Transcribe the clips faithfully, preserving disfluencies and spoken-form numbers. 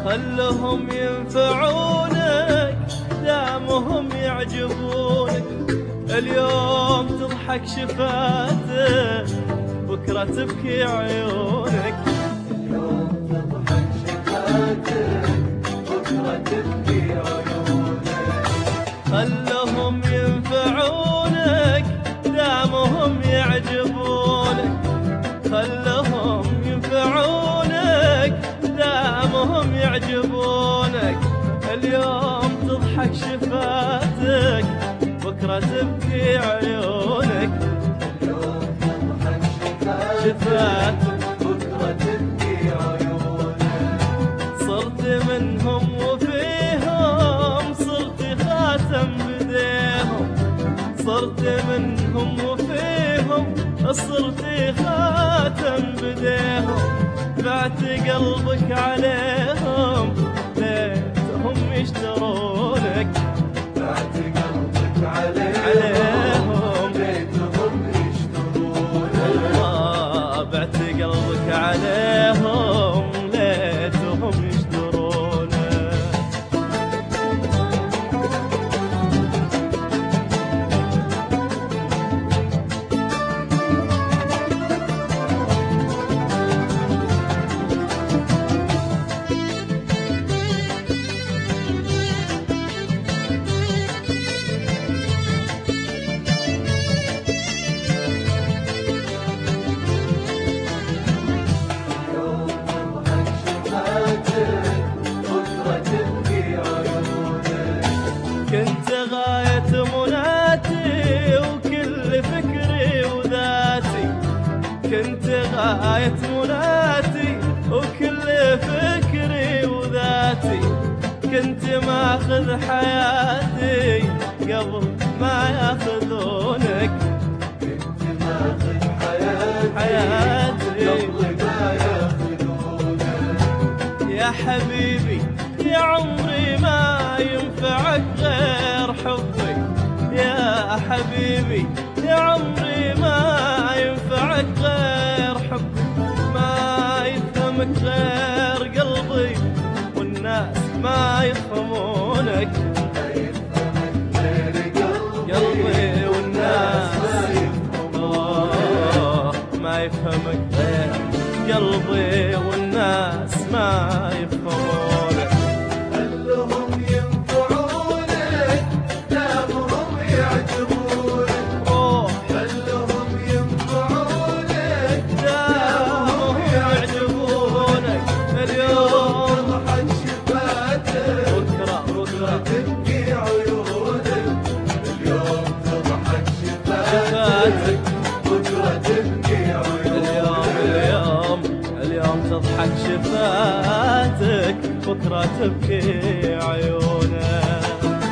خلهم ينفعونك دامهم يعجبونك. اليوم تضحك شفاتك بكرة تبكي عيونك. اليوم تضحك شفاتك بكرة تبكي عيونك. خلهم ينفعونك دامهم يعجبونك. خلهم ينفعونك دامهم يعجبونك. اليوم تضحك شفاتك بكرة تبكي عيونك. اليوم تضحك شفاتك بكرة تبكي عيونك. صرت منهم وفيهم صرت خاتم بديهم. صرت منهم وفيهم صرت خاتم بديهم. بعت قلبك عليهم ليتهم يشترونك. بعت قلبك عليهم عليهم ليتهم يشترونك. والله بعت قلبك عليهم ليتهم يشترونك. كنت غاية مناتي وكل فكري وذاتي. كنت غاية مناتي وكل فكري وذاتي. كنت ماخذ حياتي قبل ما ياخذونك. كنت ماخذ حياتي حياتي قبل ما ياخذونك. يا حبيبي يا عمري ما ينفعك غير حبي. يا حبيبي يا عمري ما ينفعك غير حبي. ما يفهمك غير قلبي والناس ما يفهمونك. ما يفهمك غير قلبي قلبي والناس ما يفهمونك. ما يفهمك غير قلبي والناس ما يفهمونك. خلهم ينفعونك دامهم يعجبونك. روح خلهم ينفعونك دامهم يعجبونك. اليوم تضحك شفاتك بكرة بكرة تبكي عيونك. اليوم تضحك شفاتك شفاتك بكرة تبكي اليوم عيونك. اليوم اليوم تضحك شفاتك بكرة تبكي عيونك.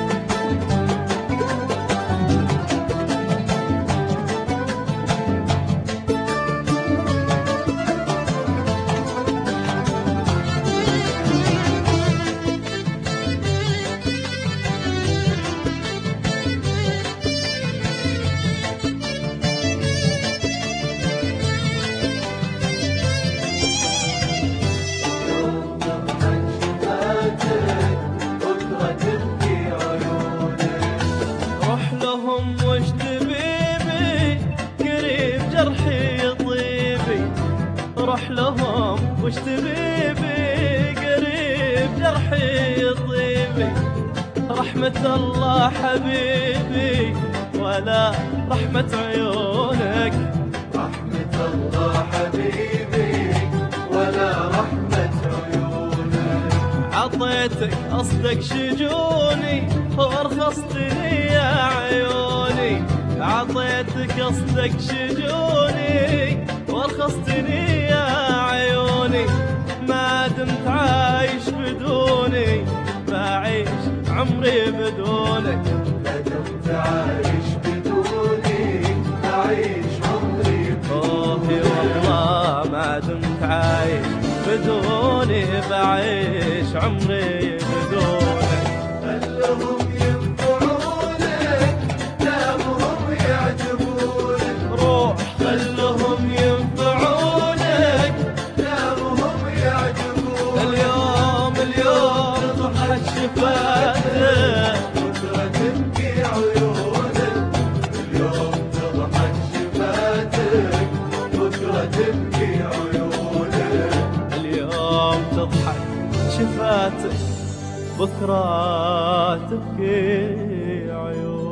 اليوم تضحك شفاتك بكرة تبكي عيونك. روح لهم وش تبيبي قريب جرحي طيبي. روح لهم وش تبيبي قريب جرحي طيبي. رحمة الله حبيبي ولا رحمة عيونك. رحمة الله حبيبي ولا رحمة عيونك. عطيتك أصدق شجوني وارخصتني يا عيوني. عطيتك أصدق شجوني وارخصتني يا عيوني. ما دمت عايش بدوني بعيش عمري بدونك. ما دمت عايش بدوني أعيش عمري اوه بدونك. والله ما دمت عايش بدوني بعيش عمري بدونك. خلهم ينفعونك دامهم يعجبونك. روح خلهم ينفعونك دامهم يعجبونك. اليوم اليوم بكرة تبكي عيون.